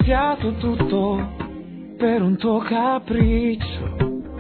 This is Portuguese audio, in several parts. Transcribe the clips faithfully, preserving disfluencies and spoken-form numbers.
cambiato tutto per un tuo capriccio.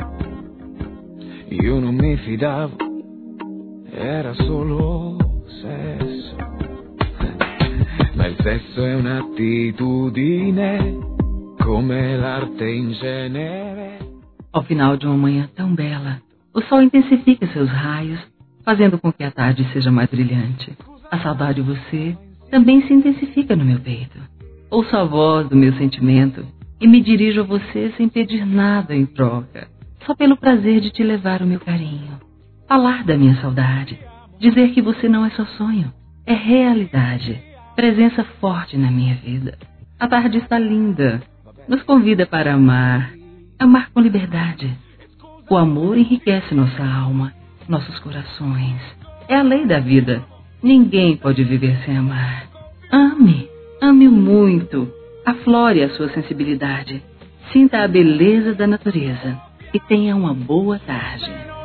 Io non mi fidavo, era solo sesso. Ma il sesso è un'attitudine, come l'arte in genere. Ao final de uma manhã tão bela, o sol intensifica seus raios, fazendo com que a tarde seja mais brilhante. A saudade de você também se intensifica no meu peito. Ouço a voz do meu sentimento e me dirijo a você sem pedir nada em troca, só pelo prazer de te levar o meu carinho. Falar da minha saudade, dizer que você não é só sonho, é realidade, presença forte na minha vida. A tarde está linda, nos convida para amar, amar com liberdade. O amor enriquece nossa alma, nossos corações. É a lei da vida, ninguém pode viver sem amar. Ame, ame muito, aflore a sua sensibilidade, sinta a beleza da natureza e tenha uma boa tarde.